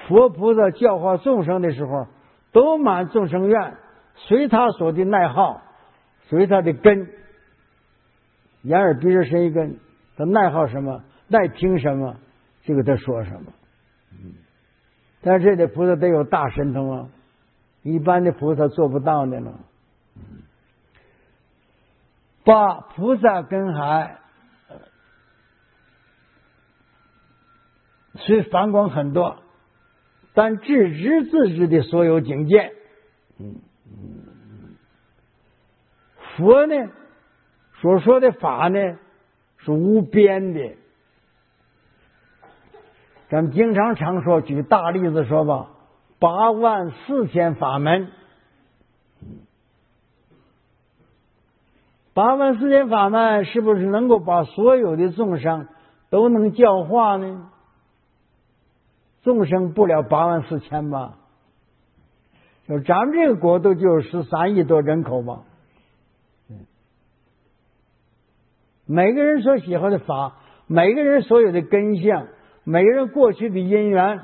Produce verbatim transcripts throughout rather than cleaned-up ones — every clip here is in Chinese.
佛菩萨教化众生的时候，都满众生愿，随他所的爱好，随他的根，眼耳鼻舌身意根，他爱好什么，爱听什么，这个他说什么。但是这里菩萨得有大神通啊，一般的菩萨做不到的了。八菩萨根海虽繁广很多，但自知自知的所有境界，嗯嗯，佛呢所说的法呢是无边的。咱们经常常说，举大例子说吧，八万四千法门，八万四千法门是不是能够把所有的众生都能教化呢？众生不了八万四千吧，就咱们这个国度就有十三亿多人口吧。每个人所喜欢的法，每个人所有的根性，每个人过去的因缘，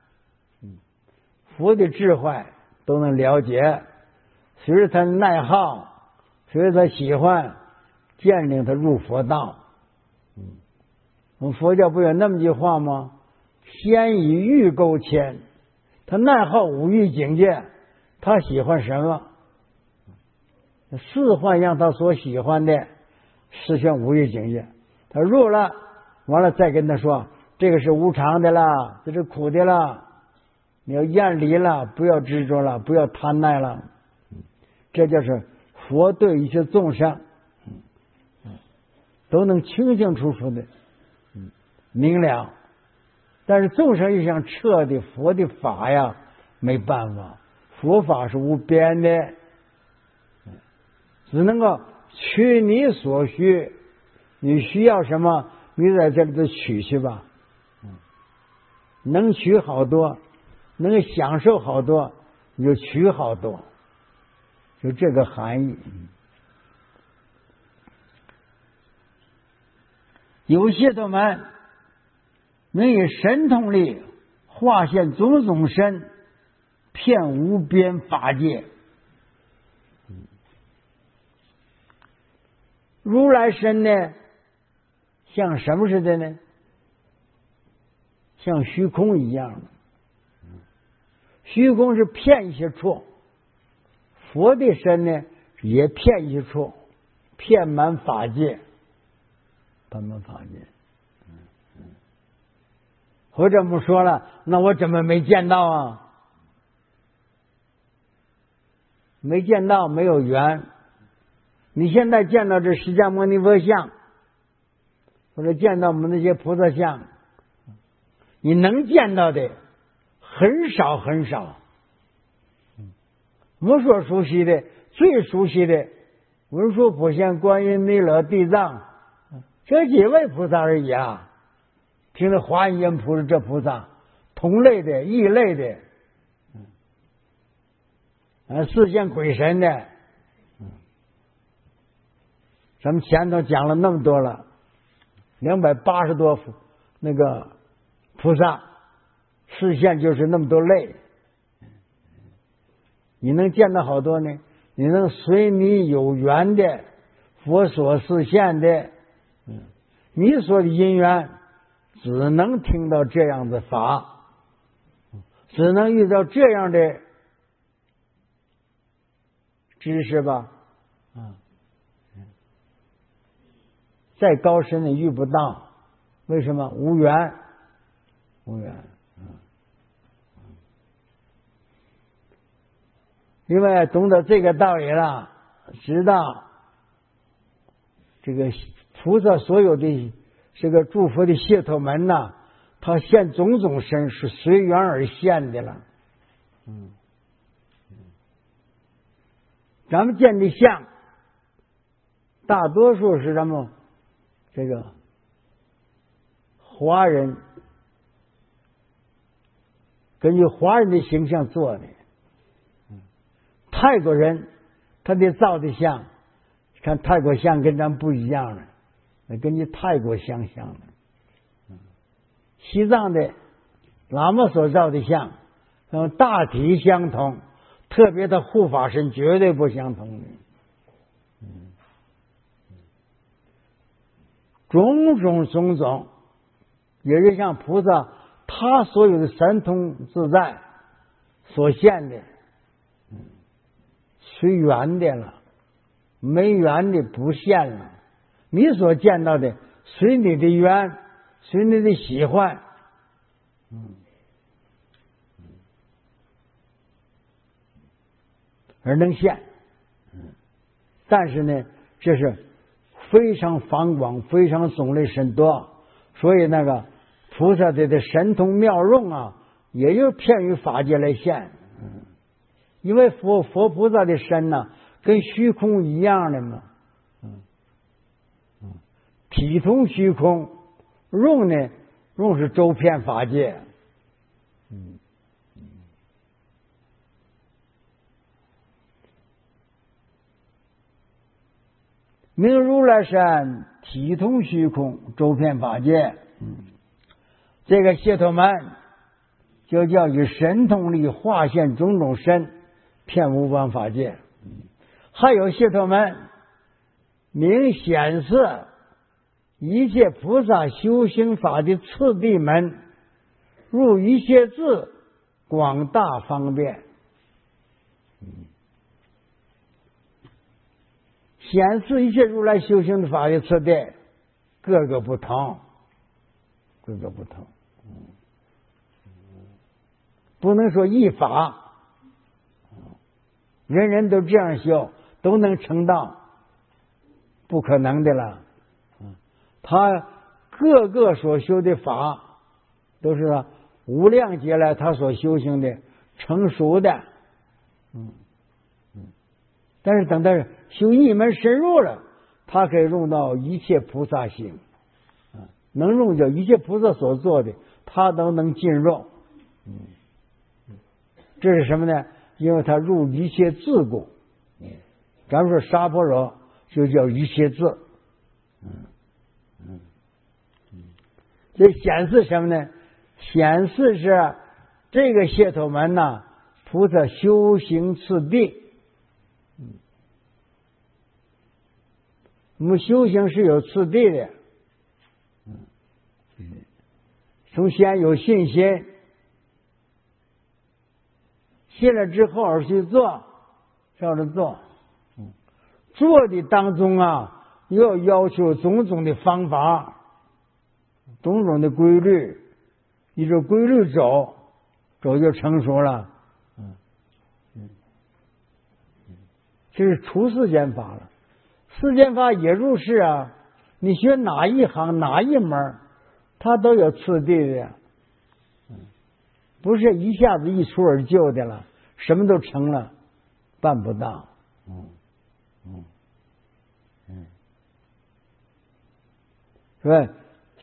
佛的智慧都能了解，随着他的爱好，随着他喜欢，鉴定他入佛道。我们佛教不有那么句话吗？先以欲勾牵，他爱好五欲境界，他喜欢什么，四换让他所喜欢的实现五欲境界，他入了，完了再跟他说，这个是无常的啦，这是苦的啦，你要远离了，不要执着了，不要贪爱了。这就是佛对一些众生都能清清楚楚的明了。但是众生又想彻底佛的法呀，没办法，佛法是无边的，只能够取你所需，你需要什么，你在这里头取去吧，能取好多，能享受好多，你就取好多，就这个含义。有些他们能以神通力化现种种身，遍无边法界。如来身呢，像什么似的呢？像虚空一样的。虚空是遍一些处，佛的身呢也遍一些处，遍满法界，遍满法界。或者不说了，那我怎么没见到啊？没见到，没有缘。你现在见到这释迦牟尼佛像，或者见到我们那些菩萨像，你能见到的很少很少。我所熟悉的，最熟悉的文殊普贤观音弥勒地藏，这几位菩萨而已啊。听着华严菩萨这菩萨，同类的、异类的，啊，四现鬼神的，咱们前头讲了那么多了，两百八十多那个菩萨，视线就是那么多类，你能见到好多呢？你能随你有缘的，佛所示现的，你所的因缘。只能听到这样的法，只能遇到这样的知识吧，啊，再高深的遇不到，为什么？无缘，无缘。因为懂得这个道理了，知道这个菩萨所有的。这个诸佛的解脱门呐，他现种种身是随缘而现的了。嗯，咱们见的相，大多数是咱们这个华人根据华人的形象做的。泰国人他的造的像，看泰国像跟咱不一样了。根据泰国相像的，西藏的喇嘛所造的像，嗯，大体相同，特别的护法神绝对不相同的。嗯，种种种种，也是像菩萨他所有的神通自在所现的，嗯，随缘的了，没缘的不现了。你所见到的，随你的缘，随你的喜欢，嗯，而能现。嗯，但是呢，这是非常繁广、非常种类甚多，所以那个菩萨的的神通妙用啊，也就偏于法界来现。嗯，因为佛佛菩萨的身呢，跟虚空一样的嘛，嗯嗯，体通虚空，用呢用是周遍法界。嗯嗯，名如来身，体通虚空，周遍法界。嗯，这个解脱门就叫以神通力化现种种身，遍无方法界。还有解脱门名显示一切菩萨修行法的次第门，入一切智，广大方便。显示一切如来修行的法的次第，各个不同，各个不同。不能说一法，人人都这样修，都能成道，不可能的了。他各个所修的法，都是无量劫来他所修行的成熟的。嗯嗯，但是等他修一门深入了，他可以用到一切菩萨行，能用到一切菩萨所做的，他都能进入。嗯，这是什么呢？因为他入一切自故。咱们说沙婆罗就叫一切自。嗯嗯嗯，这显示什么呢？显示是这个解脱门呢，菩萨修行次第。嗯，我们修行是有次第的。嗯，从先有信心，信了之后而去做，照着做。嗯，做的当中啊，要要求种种的方法，种种的规律，依着规律走，走就成熟了。嗯嗯嗯，这是出世间法了。世间法也如是啊，你学哪一行哪一门，它都有次第的。嗯，不是一下子一蹴而就的了，什么都成了，办不到。嗯嗯嗯，是吧？